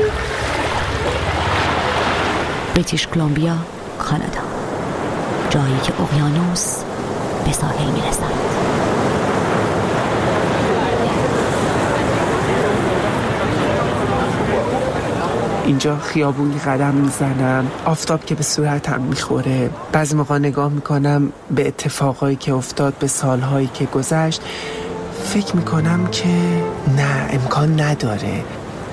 بریتیش کلمبیا، کانادا، جایی که اقیانوس به ساحل میرسد. اینجا خیابونی قدم میزنم، آفتاب که به صورتم میخوره، بعضی موقع نگاه میکنم به اتفاقایی که افتاد، به سالهایی که گذشت، فکر میکنم که نه، امکان نداره.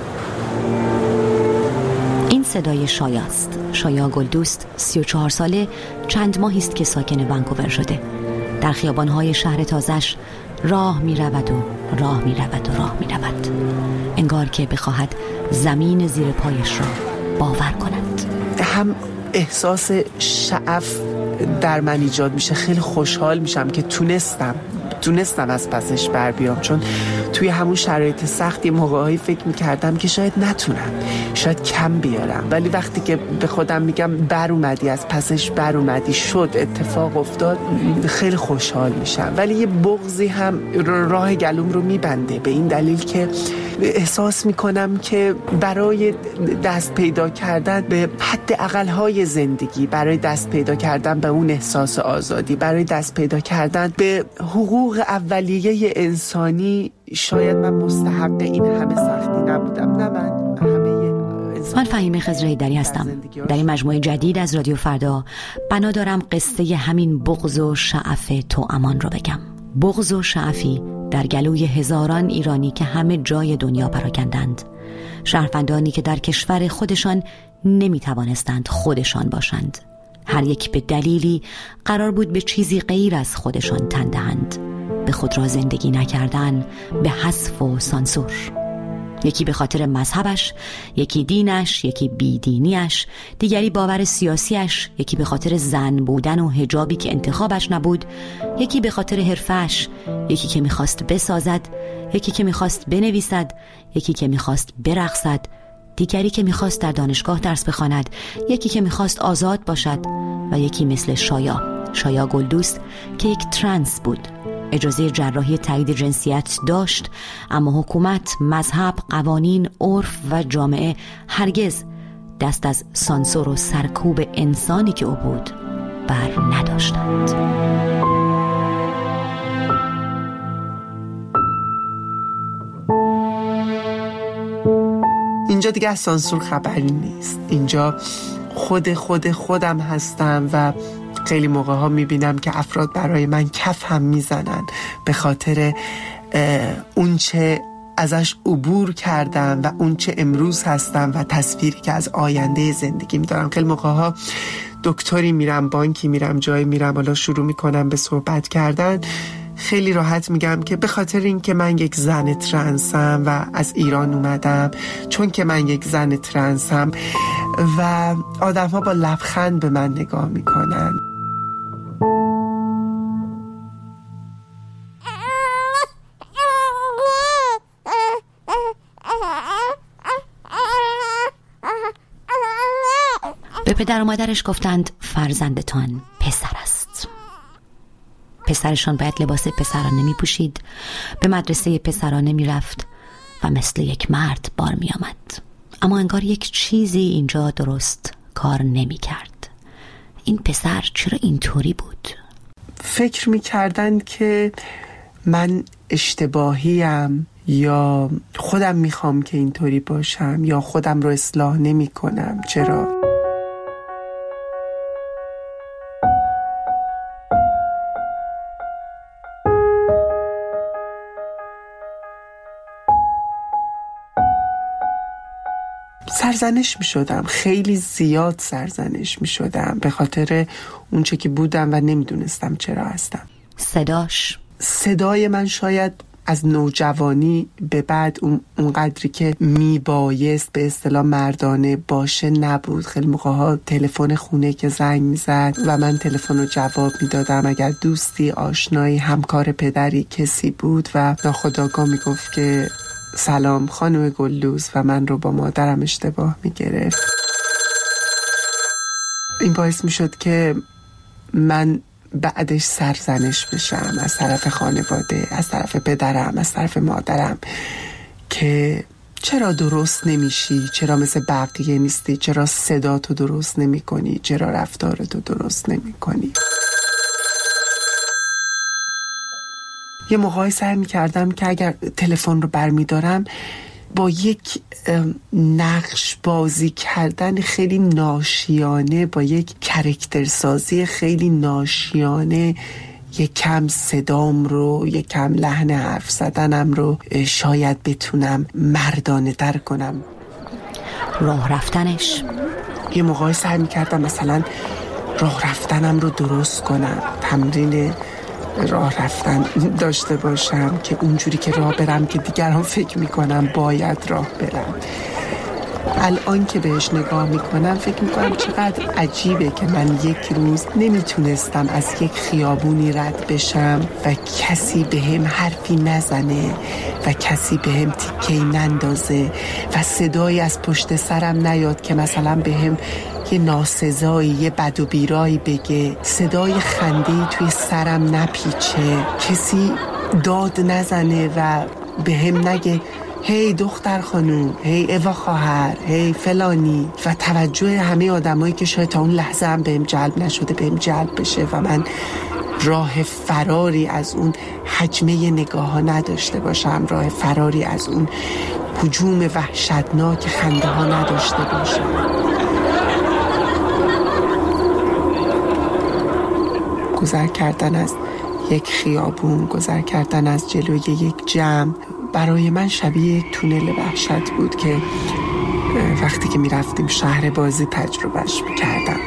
این صدای شایاست. شایا گلدوست 34 ساله، چند ماهی است که ساکن ونکوور شده. در خیابانهای شهر تازش راه میرود و راه میرود و راه میرود، انگار که بخواهد زمین زیر پایش را باور کند. هم احساس شعف در من ایجاد میشه، خیلی خوشحال میشم که تونستم از پسش بر بیام، چون توی همون شرایط سختی موقعهایی فکر میکردم که شاید نتونم، شاید کم بیارم، ولی وقتی که به خودم میگم بر اومدی، از پسش بر اومدی، شد، اتفاق افتاد، خیلی خوشحال میشم. ولی یه بغضی هم راه گلوم رو میبنده، به این دلیل که احساس میکنم که برای دست پیدا کردن به حد اقلهای زندگی، برای دست پیدا کردن به اون احساس آزادی، برای دست پیدا کردن به حقوق اولیه انسانی، شاید من مستحق این همه سختی نبودم. نه، من فهیمه خضرهیدری هستم. در این مجموعه جدید از رادیو فردا بنا دارم قصه همین بغض و شعف توامان رو بگم. بغض و شعفی در گلوی هزاران ایرانی که همه جای دنیا پراکندند، شهروندانی که در کشور خودشان نمیتوانستند خودشان باشند، هر یک به دلیلی قرار بود به چیزی غیر از خودشان تن دهند، به خود را زندگی نکردن، به حذف و سانسور. یکی به خاطر مذهبش، یکی دینش، یکی بیدینیش، دیگری باور سیاسیش، یکی به خاطر زن بودن و حجابی که انتخابش نبود، یکی به خاطر حرفش، یکی که میخواست بسازد، یکی که میخواست بنویسد، یکی که میخواست برقصد، دیگری که میخواست در دانشگاه درس بخواند، یکی که میخواست آزاد باشد و یکی مثل شایا گلدوست که یک ترنس بود. اجازه جراحی تایید جنسیت داشت، اما حکومت، مذهب، قوانین، عرف و جامعه هرگز دست از سانسور و سرکوب انسانی که او بود بر نداشتند. اینجا دیگه از سانسور خبری نیست. اینجا خودم هستم و خیلی موقع ها میبینم که افراد برای من کف هم میزنن به خاطر اون چه ازش عبور کردم و اون چه امروز هستم و تصویری که از آینده زندگی میدارم. خیلی موقع ها دکتری میرم، بانکی میرم، جایی میرم، حالا شروع میکنم به صحبت کردن، خیلی راحت میگم که به خاطر این که من یک زن ترنسم و از ایران اومدم، چون که من یک زن ترنسم، و آدم ها با لبخند به من نگاه میکنن. به پدر و مادرش گفتند فرزندتان پسر است. پسرشان باید لباس پسرانه می پوشید، به مدرسه پسرانه می رفت و مثل یک مرد بار می آمد. اما انگار یک چیزی اینجا درست کار نمی کرد. این پسر چرا اینطوری بود؟ فکر می کردن که من اشتباهیم، یا خودم می خوام که اینطوری باشم، یا خودم رو اصلاح نمی کنم. چرا؟ سرزنش می شدم، خیلی زیاد سرزنش می شدم به خاطر اون چه که بودم و نمیدونستم چرا هستم. صدای من شاید از نوجوانی به بعد اون قدری که میبایست به اصطلاح مردانه باشه نبود. خیلی موقعها تلفن خونه که زنگ میزد و من تلفن رو جواب میدادم، اگر دوستی، آشنایی، همکار پدری کسی بود و ناخودآگاه میگفت که سلام خانم گلدوست و من رو با مادرم اشتباه میگرفت. این باعث میشد که من بعدش سرزنش بشم از طرف خانواده، از طرف پدرم، از طرف مادرم، که چرا درست نمیشی؟ چرا مثل بقیه نیستی؟ چرا صداتو درست نمی کنی؟ چرا رفتارتو درست نمی کنی؟ یه موقعی سعی می‌کردم که اگر تلفن رو برمی‌دارم با یک نقش بازی کردن خیلی ناشیانه، با یک کرکتر سازی خیلی ناشیانه یک کم صدام رو، یک کم لحن حرف زدنم رو شاید بتونم مردانه تر کنم. راه رفتنش، یه موقعی سعی می‌کردم مثلا راه رفتنم رو درست کنم، تمرین راه رفتن داشته باشم که اونجوری که راه برم که دیگران فکر میکنم باید راه برم. الان که بهش نگاه میکنم فکر میکنم چقدر عجیبه که من یک روز نمیتونستم از یک خیابونی رد بشم و کسی بهم حرفی نزنه و کسی بهم تیکه‌ای نندازه و صدایی از پشت سرم نیاد که مثلا بهم یه ناسزایی، یه بد و بیرایی بگه، صدای خنده‌ای توی سرم نپیچه، کسی داد نزنه و بهم نگه هی دختر خانوم، هی اوا خواهر، هی فلانی، و توجه همه آدمایی که شاید تا اون لحظه هم بهم جلب نشده بهم جلب بشه و من راه فراری از اون حجمه نگاه ها نداشته باشم، راه فراری از اون هجوم وحشتناک خنده ها نداشته باشم. گذر کردن از یک خیابون، گذر کردن از جلوی یک جمع برای من شبیه یک تونل وحشت بود که وقتی که میرفتیم شهر بازی تجربهش میکردم.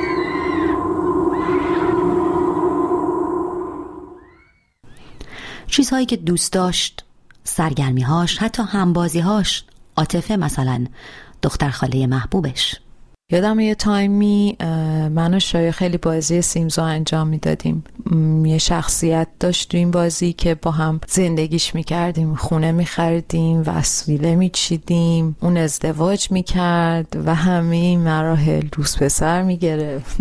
چیزهایی که دوست داشت، سرگرمیهاش، حتی همبازیهاش، عاطفه مثلا، دختر خاله محبوبش. یادم یه تایمی من و شایع خیلی بازی سیمزو انجام میدادیم. یه شخصیت داشت تو این بازی که با هم زندگیش میکردیم، خونه میخریدیم، وسیله میچیدیم، اون ازدواج میکرد و همه این مراحل دوست پسر میگرفت.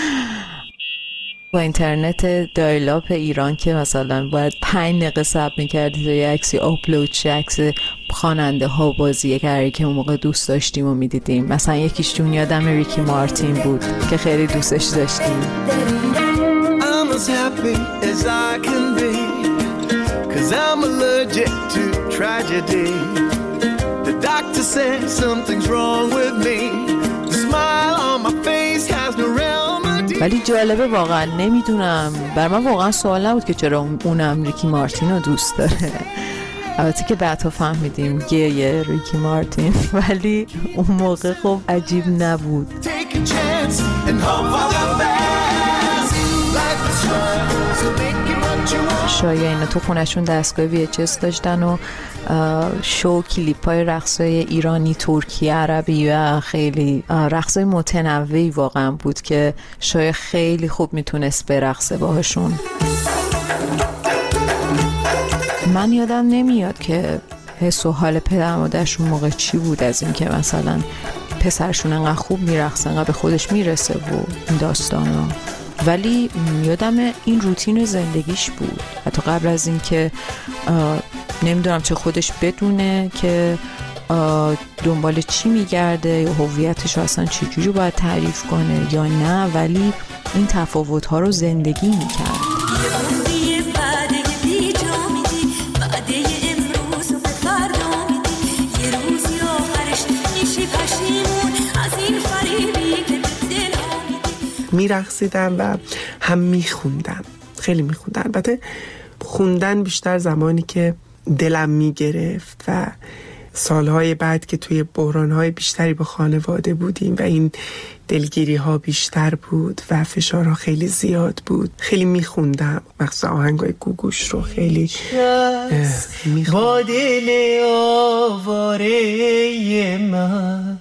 با اینترنت دایلاب ایران که مثلا باید 5 دقیقه صبر میکردی تا یه عکسی آپلود شه، عکس خواننده ها و بازیگری که اون موقع دوست داشتیم و میدیدیم. مثلا یکیشون یادم ریکی مارتین بود که خیلی دوستش داشتیم. I'm as happy as I can be 'cause I'm allergic to tragedy. The doctor said something's wrong with me. The smile on my face has no remedy. ولی جالبه واقعا، نمیدونم، بر من واقعا سوال نبود که چرا اونم ریکی مارتین رو دوست داره. البته که بعدها فهمیدیم گیه ریکی مارتین، ولی اون موقع خب عجیب نبود. شایعه اینا تو خونشون دستگاه VHS داشتن و شو کلیپای رقصای ایرانی، ترکی، عربی و خیلی رقصای متنوعی واقعا بود که شایعه خیلی خوب میتونست برقصه باهاشون. من یادم نمیاد که حس و حال پدر مادرشون موقع چی بود از این که مثلا پسرشون انقدر خوب میرقصه، انقدر به خودش میرسه و این داستانا، ولی یادم این روتین زندگیش بود حتی قبل از این که نمیدونم چه خودش بدونه که دنبال چی میگرده یا هویتش رو اصلا چجوری باید تعریف کنه یا نه، ولی این تفاوت‌ها رو زندگی میکرد. میرقصیدم و هم میخوندم، خیلی میخوندم. البته خوندن بیشتر زمانی که دلم میگرفت و سالهای بعد که توی بحرانهای بیشتری با خانواده بودیم و این دلگیری‌ها بیشتر بود و فشارها خیلی زیاد بود، خیلی میخوندم، مخصوصا آهنگای گوگوش رو خیلی میخوندم. با دل آواره من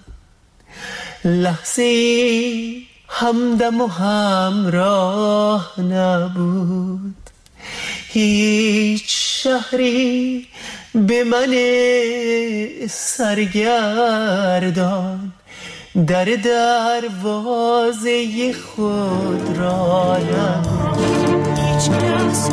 لحظه همدم و همراه نبود، هیچ شهری به من سرگردان در دروازه خود را نبود. هیچ کس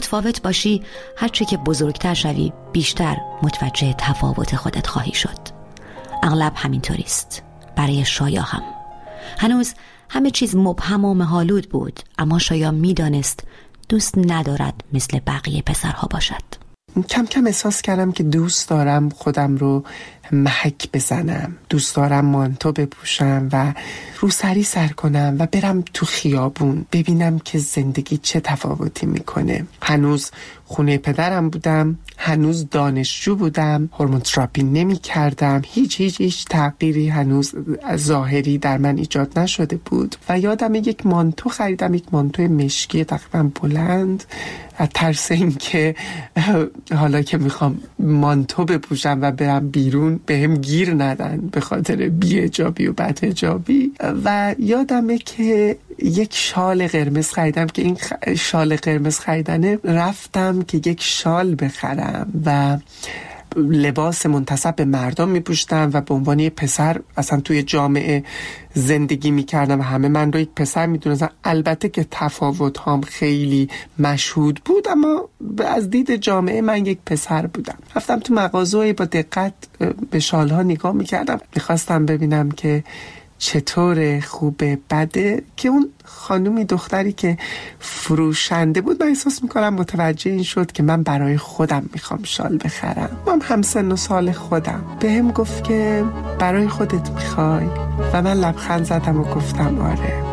متفاوت باشی، هرچی که بزرگتر شوی بیشتر متوجه تفاوت خودت خواهی شد. اغلب همینطوریست. برای شایا هم هنوز همه چیز مبهم و مه‌آلود بود، اما شایا میدانست دوست ندارد مثل بقیه پسرها باشد. کم کم احساس کردم که دوست دارم خودم رو محک بزنم، دوست دارم مانتو بپوشم و روسری سر کنم و برم تو خیابون ببینم که زندگی چه تفاوتی میکنه. هنوز خونه پدرم بودم، هنوز دانشجو بودم، هورمون تراپی نمی کردم، هیچ تغییری هنوز ظاهری در من ایجاد نشده بود و یادم یک مانتو خریدم، یک مانتو مشکی تقریبا بلند، از ترس این که حالا که میخوام مانتو بپوشم و برم بیرون بهم گیر ندن به خاطر بی‌حجابی و بدحجابی. و یادمه که یک شال قرمز خریدم که این شال قرمز خریدنه رفتم که یک شال بخرم و لباس منتسب به مردم میپوشتم و به عنوان یک پسر اصلا توی جامعه زندگی میکردم و همه من رو یک پسر میدونستن. البته که تفاوت هم خیلی مشهود بود، اما از دید جامعه من یک پسر بودم. رفتم تو مغازه با دقت به شالها نگاه میکردم، میخواستم ببینم که چطور خوبه بده، که اون خانومی دختری که فروشنده بود من احساس میکنم متوجه این شد که من برای خودم میخوام شال بخرم. من همسن و سال خودم. بهم گفت که برای خودت میخوای؟ و من لبخند زدم و گفتم آره.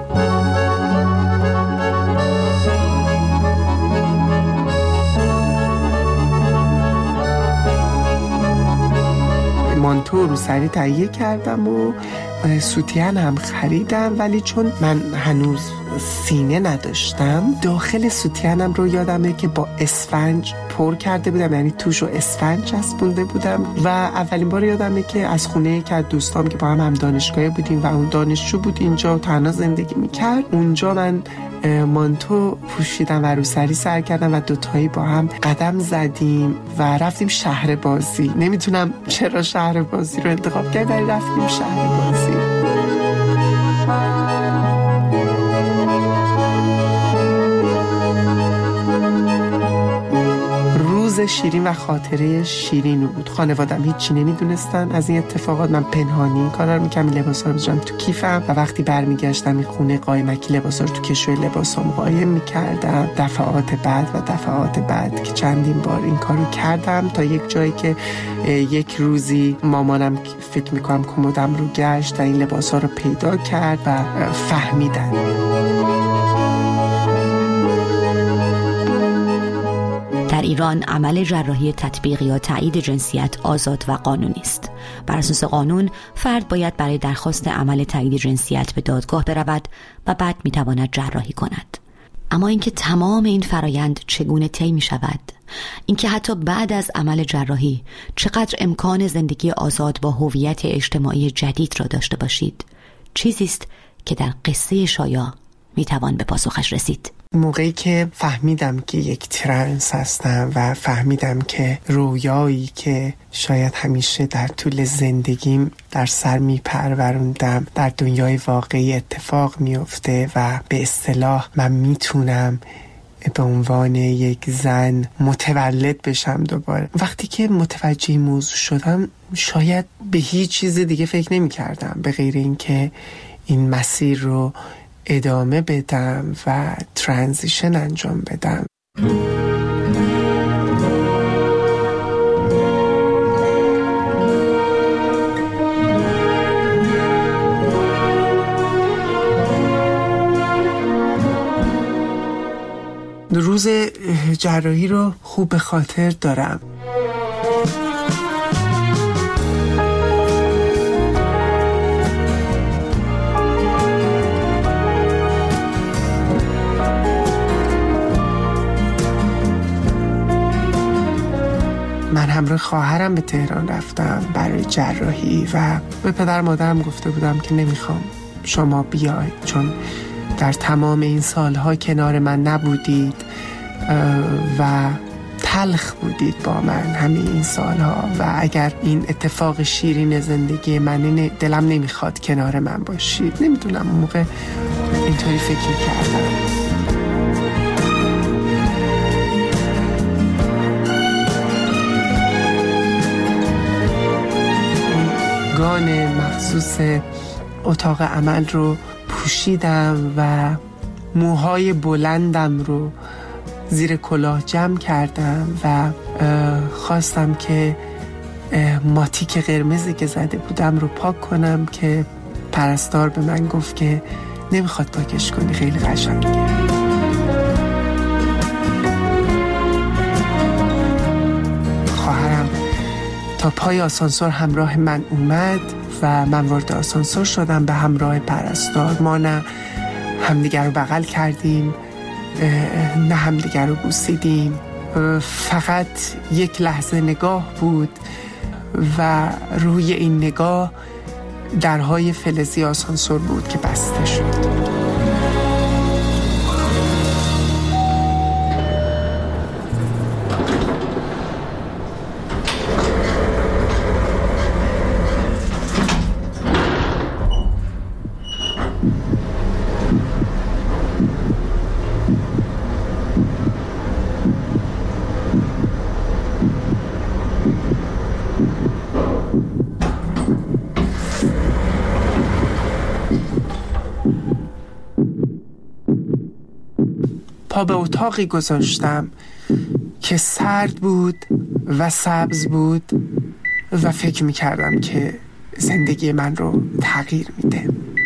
مانتو رو سری تهیه کردم و سوتین هم خریدم، ولی چون من هنوز سینه نداشتم داخل سوتینم رو یادمه که با اسفنج پر کرده بودم، یعنی توش رو اسفنج چسبونده بودم. و اولین بار یادمه که از خونه یکی از دوستام که با هم دانشگاه بودیم و اون دانشجو بود اینجا تنها زندگی میکرد، اونجا من مانتو پوشیدم و روسری سر کردم و دوتایی با هم قدم زدیم و رفتیم شهر بازی. نمیتونم چرا شهر بازی رو انتخاب کردم، ولی رفتیم شهر بازی. روز شیرین و خاطره شیرین بود. خانوادم هیچی نمیدونستن از این اتفاقات. من پنهانی این کارا رو می‌کردم، لباسا رو بذارم تو کیفم و وقتی برمیگشتم این خونه قایمکی لباسا رو تو کشوی لباسام قایم می‌کردم. دفعات بعد که چندین بار این کارو کردم تا یک جایی که یک روزی مامانم فکر می‌کنم کمدم رو گشت و این لباسا رو پیدا کرد و فهمیدن. در ایران عمل جراحی تطبیق یا تایید جنسیت آزاد و قانونی است. بر اساس قانون فرد باید برای درخواست عمل تایید جنسیت به دادگاه برود و بعد میتواند جراحی کند. اما اینکه تمام این فرایند چگونه طی می شود، اینکه حتی بعد از عمل جراحی چقدر امکان زندگی آزاد با هویت اجتماعی جدید را داشته باشید، چیزی است که در قصه شایا میتوان به پاسخش رسید. موقعی که فهمیدم که یک ترنس هستم و فهمیدم که رویایی که شاید همیشه در طول زندگیم در سر میپروروندم در دنیای واقعی اتفاق میفته و به اصطلاح من میتونم به عنوان یک زن متولد بشم دوباره. وقتی که متوجه این موضوع شدم شاید به هیچ چیز دیگه فکر نمی کردم به غیر این که این مسیر رو ادامه بدم و ترانزیشن انجام بدم. روز جراحی رو خوب به خاطر دارم. من همراه خواهرم به تهران رفتم برای جراحی و به پدر مادرم گفته بودم که نمیخوام شما بیاید، چون در تمام این سالها کنار من نبودید و تلخ بودید با من همه این سالها و اگر این اتفاق شیرین زندگی من دلم نمیخواد کنار من باشید. نمیدونم اون موقع اینطوری فکر کردم. کاپشن مخصوص اتاق عمل رو پوشیدم و موهای بلندم رو زیر کلاه جمع کردم و خواستم که ماتیک قرمزی که زده بودم رو پاک کنم که پرستار به من گفت که نمیخواد پاکش کنی، خیلی قشنگه. خواهرم تا پای آسانسور همراه من اومد و من وارد آسانسور شدم به همراه پرستار. ما نه همدیگر رو بغل کردیم نه همدیگر رو بوسیدیم، فقط یک لحظه نگاه بود و روی این نگاه درهای فلزی آسانسور بود که بسته شد. پا به اتاقی گذاشتم که سرد بود و سبز بود و فکر می‌کردم که زندگی من رو تغییر میده.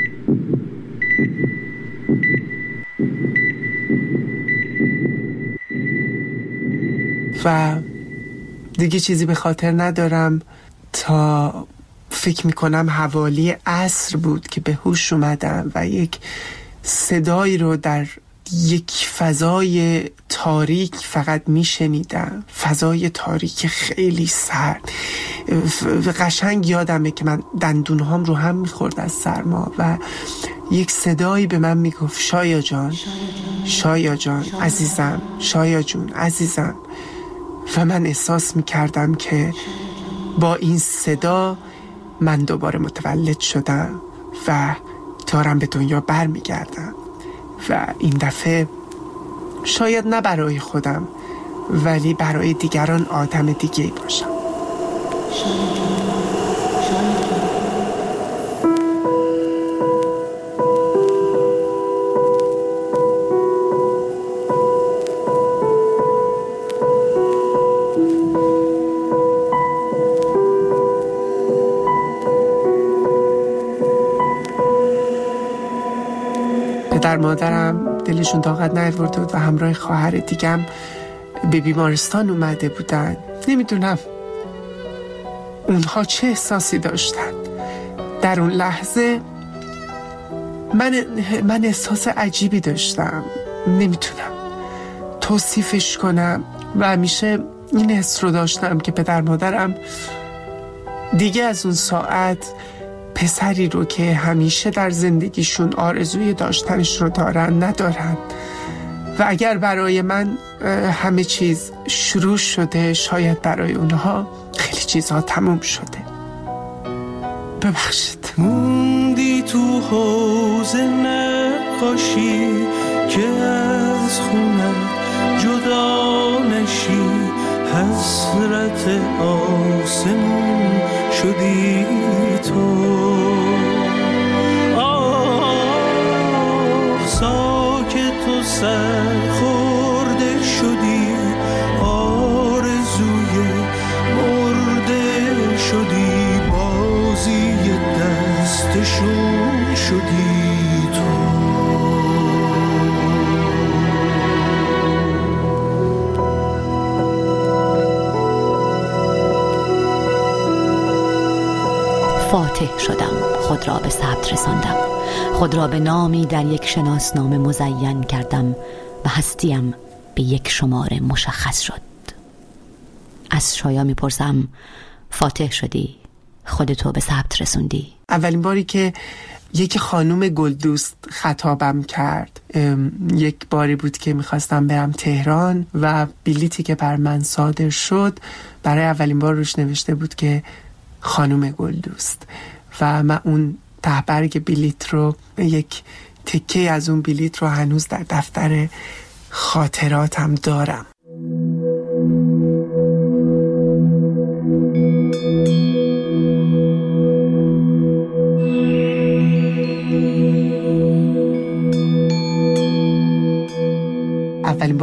و دیگه چیزی به خاطر ندارم تا فکر میکنم حوالی عصر بود که به هوش اومدم و یک صدایی رو در یک فضای تاریک فقط میشنیدم، فضای تاریک خیلی سرد. قشنگ یادمه که من دندونهام رو هم میخورد از سرما و یک صدایی به من میگفت شایا جان، شایا جان عزیزم، شایا جون عزیزم. و من احساس میکردم که با این صدا من دوباره متولد شدم و دارم به دنیا برمیگردم و این دفعه شاید نه برای خودم ولی برای دیگران آدم دیگه‌ای باشم. پدر مادرم دلشون طاقت نیاورده بود و همراه خواهر دیگم به بیمارستان اومده بودن. نمیدونم اونها چه احساسی داشتن. در اون لحظه من احساس عجیبی داشتم، نمیتونم توصیفش کنم و همیشه این حس رو داشتم که پدر مادرم دیگه از اون ساعت پسری رو که همیشه در زندگیشون آرزوی داشتنش رو دارن ندارن و اگر برای من همه چیز شروع شده شاید برای اونها خیلی چیزها تموم شده. ببخشید. موندی تو حوض نقاشی که از خونت جدا نشی، حسرت آسمون شدی تو. ساکت و سرخورده شدی، آرزوی مرده شدی، بازی دستشون شدی تو. فاتح شدم، خود را به ثبت رساندم، خود را به نامی در یک شناسنامه مزین کردم و هستیم به یک شماره مشخص شد. از شایا میپرسم فاتح شدی، خودتو به ثبت رسوندی؟ اولین باری که یک خانوم گلدوست خطابم کرد یک باری بود که میخواستم برم تهران و بلیتی که بر من صادر شد برای اولین بار روش نوشته بود که خانوم گلدوست و من اون تهبرگ بلیت رو، یک تکه از اون بلیت رو هنوز در دفتر خاطراتم دارم.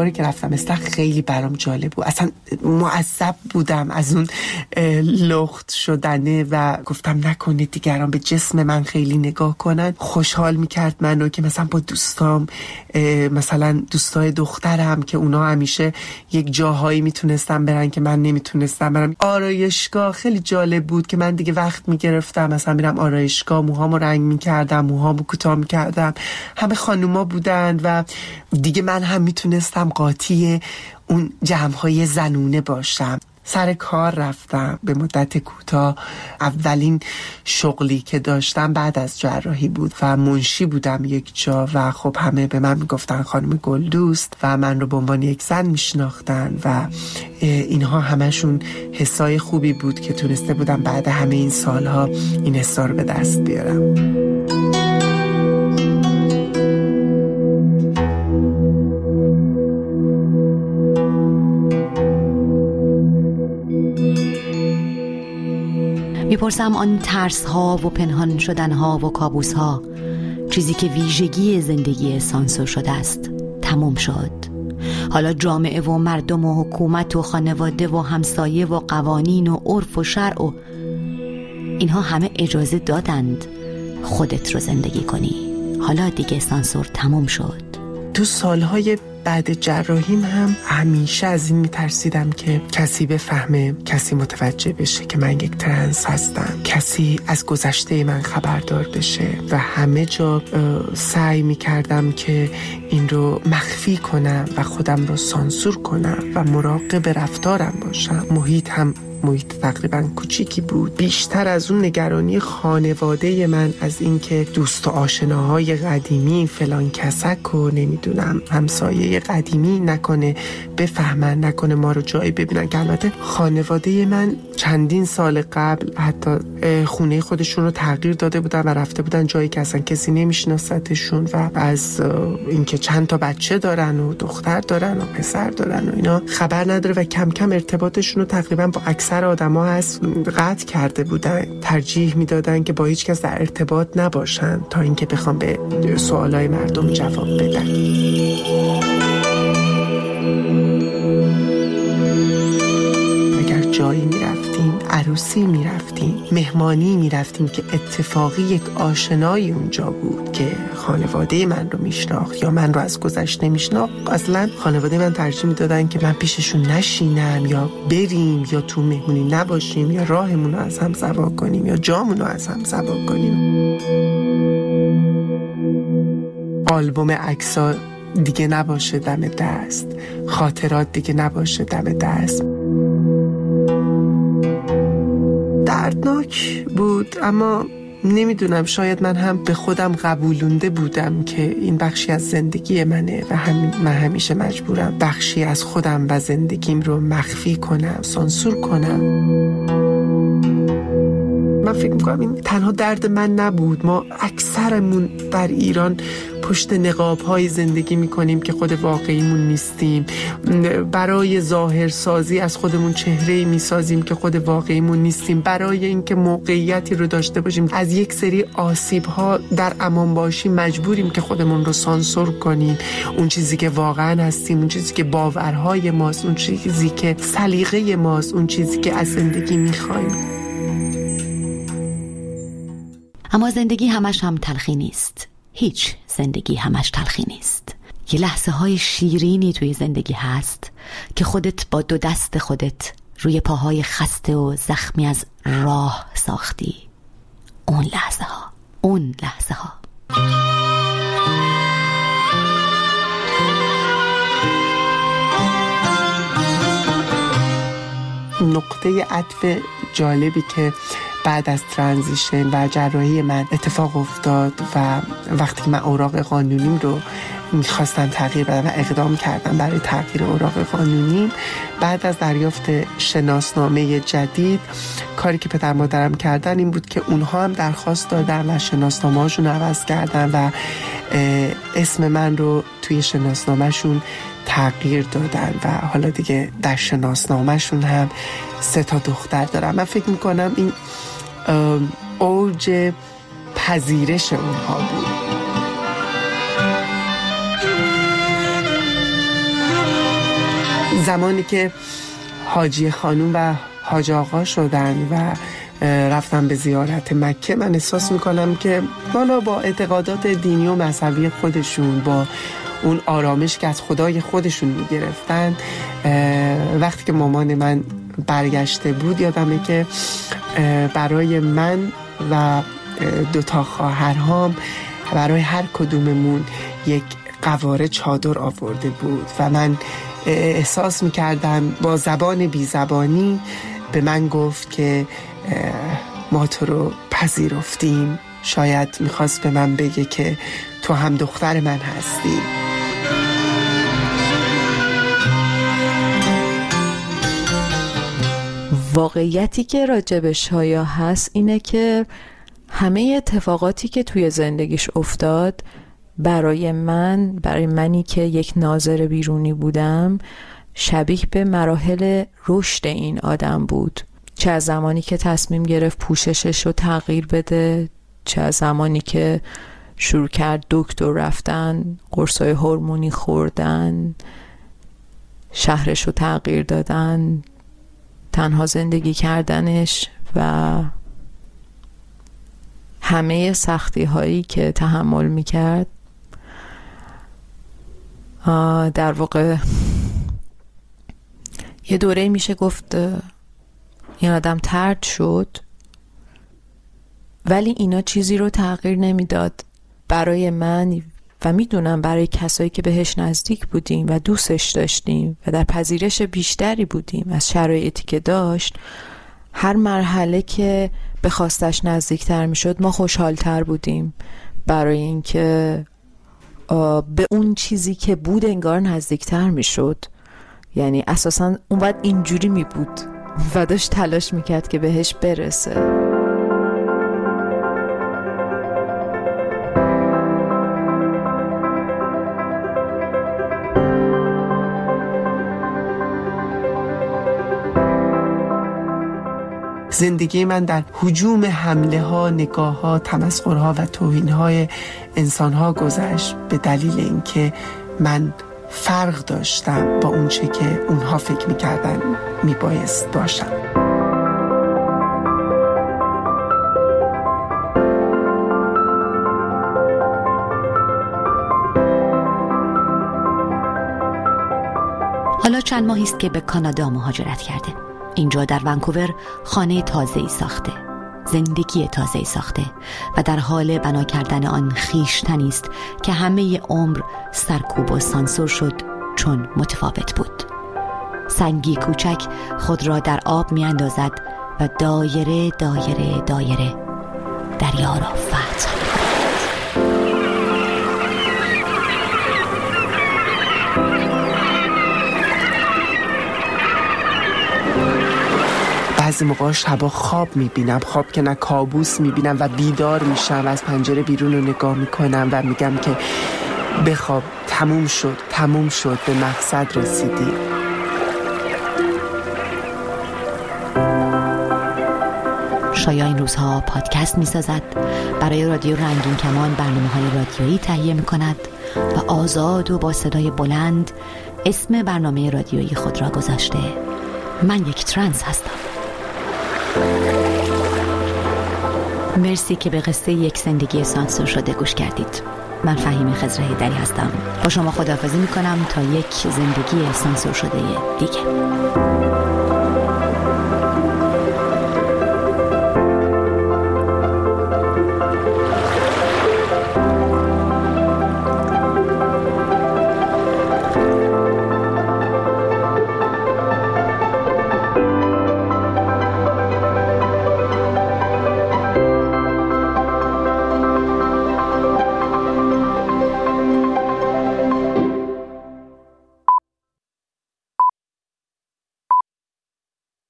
باری که رفتم استخر خیلی برام جالب بود، اصلا معذب بودم از اون لخت شدنه و گفتم نکنه دیگران به جسم من خیلی نگاه کنن. خوشحال میکرد منو که مثلا با دوستام، مثلا دوستای دخترم که اونا همیشه یک جاهایی میتونستن برن که من نمیتونستم برم. آرایشگاه خیلی جالب بود که من دیگه وقت میگرفتم، مثلا میرم آرایشگاه، موهامو رنگ میکردم، موهامو کوتاه میکردم، همه خانوما بودن و دیگه من هم میتونستم قاطی اون جمعهای زنونه باشم. سر کار رفتم به مدت کوتاه. اولین شغلی که داشتم بعد از جراحی بود و منشی بودم یک جا و خب همه به من میگفتن خانم گلدوست و من رو به عنوان یک زن میشناختن و اینها همشون حسای خوبی بود که تونسته بودم بعد همه این سالها این حسا رو به دست بیارم. میپرسم آن ترس ها و پنهان شدن ها و کابوس ها، چیزی که ویژگی زندگی سانسور شده است، تموم شد. حالا جامعه و مردم و حکومت و خانواده و همسایه و قوانین و عرف و شرع و اینها همه اجازه دادند خودت رو زندگی کنی. حالا دیگه سانسور تموم شد. تو سالهای بعد جراحیم هم همیشه از این میترسیدم که کسی بفهمه، کسی متوجه بشه که من یک ترنس هستم، کسی از گذشته من خبردار بشه و همه جا سعی میکردم که این رو مخفی کنم و خودم رو سانسور کنم و مراقب رفتارم باشم. محیط تقریبا کوچیکی بود. بیشتر از اون نگرانی خانواده من از اینکه دوست و آشناهای قدیمی فلان کسک و نمیدونم همسایه قدیمی نکنه بفهمن، نکنه ما رو جایی ببینن، که البته خانواده من چندین سال قبل حتی خونه خودشون رو تغییر داده بودن و رفته بودن جایی که اصلا کسی نمیشناستشون و از اینکه چند تا بچه دارن و دختر دارن و پسر دارن و اینا خبر نداره و کم کم ارتباطشون رو تقریبا با اکثر آدما هست قطع کرده بودن. ترجیح میدادن که با هیچ کس در ارتباط نباشن تا اینکه بخوام به سوالای مردم جواب بدن. اگر جایی میرفتیم، عروسی میرفتیم، مهمانی میرفتیم که اتفاقی یک آشنایی اونجا بود که خانواده من رو میشناخت یا من رو از گذشته میشناخت، اصلا خانواده من ترجیح میدادن که من پیششون نشینم یا بریم یا تو مهمونی نباشیم یا راهمون رو از هم سوا کنیم یا جامون رو از هم سوا کنیم. آلبوم عکس‌ها دیگه نباشه دم دست، خاطرات دیگه نباشه دم دست. دردناک بود، اما نمیدونم، شاید من هم به خودم قبولونده بودم که این بخشی از زندگی منه و من همیشه مجبورم بخشی از خودم و زندگیم رو مخفی کنم، سانسور کنم. من فکر میکنم این تنها درد من نبود. ما اکثرمون در ایران پشت نقاب‌های زندگی میکنیم که خود واقعیمون نیستیم. برای ظاهرسازی از خودمون چهره‌ای میسازیم که خود واقعیمون نیستیم. برای اینکه موقعیتی رو داشته باشیم از یک سری آسیب‌ها در امان باشیم مجبوریم که خودمون رو سانسور کنیم. اون چیزی که واقعا هستیم، اون چیزی که باورهای ماست، اون چیزی که سلیقه ماست، اون چیزی که از زندگی میخوایم. اما زندگی همش هم تلخی نیست. هیچ زندگی همش تلخی نیست. یه لحظه های شیرینی توی زندگی هست که خودت با دو دست خودت روی پاهای خسته و زخمی از راه ساختی. اون لحظه ها نقطه عطف جالبی که بعد از ترانزیشن و جراحی من اتفاق افتاد و وقتی که من اوراق قانونیم رو میخواستم تغییر بدم و اقدام کردم برای تغییر اوراق قانونیم، بعد از دریافت شناسنامه جدید، کاری که پدر مادرم کردن این بود که اونها هم درخواست دادن و شناسنامه هاشون عوض کردن و اسم من رو توی شناسنامهشون تغییر دادن و حالا دیگه در شناسنامهشون هم 3 دختر دارم. من فکر میکنم این اوج پذیرش اونها بود. زمانی که حاجی خانوم و حاج آقا شدن و رفتم به زیارت مکه، من احساس میکنم که بالا با اعتقادات دینی و مذهبی خودشون، با اون آرامش که از خدای خودشون میگرفتن، وقتی که مامان من برگشته بود، یادمه که برای من و 2 خواهرهام، برای هر کدوممون یک قواره چادر آورده بود و من احساس میکردم با زبان بی زبانی به من گفت که ما تو رو پذیرفتیم. شاید میخواست به من بگه که تو هم دختر من هستی. واقعیتی که راجب شایا هست اینه که همه اتفاقاتی که توی زندگیش افتاد برای منی که یک ناظر بیرونی بودم، شبیه به مراحل رشد این آدم بود. چه از زمانی که تصمیم گرفت پوششش رو تغییر بده، چه از زمانی که شروع کرد دکتر رفتن، قرصای هورمونی خوردن، شهرش رو تغییر دادن، تنها زندگی کردنش و همه سختی هایی که تحمل میکرد. در واقع یه دوره میشه گفت این آدم طرد شد، ولی اینا چیزی رو تغییر نمیداد. برای من و میدونم برای کسایی که بهش نزدیک بودیم و دوستش داشتیم و در پذیرش بیشتری بودیم از شرایطی که داشت، هر مرحله که به خواستش نزدیکتر میشد ما خوشحالتر بودیم، برای اینکه به اون چیزی که بود انگار نزدیکتر میشد. یعنی اساساً اون وقت اینجوری می بود و داشت تلاش میکرد که بهش برسه. زندگی من در هجوم حمله ها، نگاه ها، تمسخرها و توهین های انسان ها گذشت، به دلیل اینکه من فرق داشتم با اون چه که اونها فکر میکردن میبایست باشم. حالا چند ماهی است که به کانادا مهاجرت کرده. اینجا در ونکوور خانه تازه‌ای ساخته، زندگی تازه‌ای ساخته و در حال بنا کردن آن خویشتنی است که همه عمر سرکوب و سانسور شد چون متفاوت بود. سنگی کوچک خود را در آب می اندازد و دایره دایره دایره دریا را فتح. بعضی موقع شبا خواب میبینم، خواب که نه کابوس میبینم و بیدار میشم و از پنجره بیرون رو نگاه میکنم و میگم که بخواب، تموم شد، به مقصد رسیدی. شایا این روزها پادکست میسازد، برای رادیو رنگین کمان برنامه‌های رادیویی تهیه میکند و آزاد و با صدای بلند اسم برنامه رادیویی خود را گذاشته: من یک ترنس هستم. مرسی که به قصه یک زندگی سانسور شده گوش کردید. من فهیمه خضر هیدری هستم. با شما خداحافظی میکنم تا یک زندگی سانسور شده دیگه.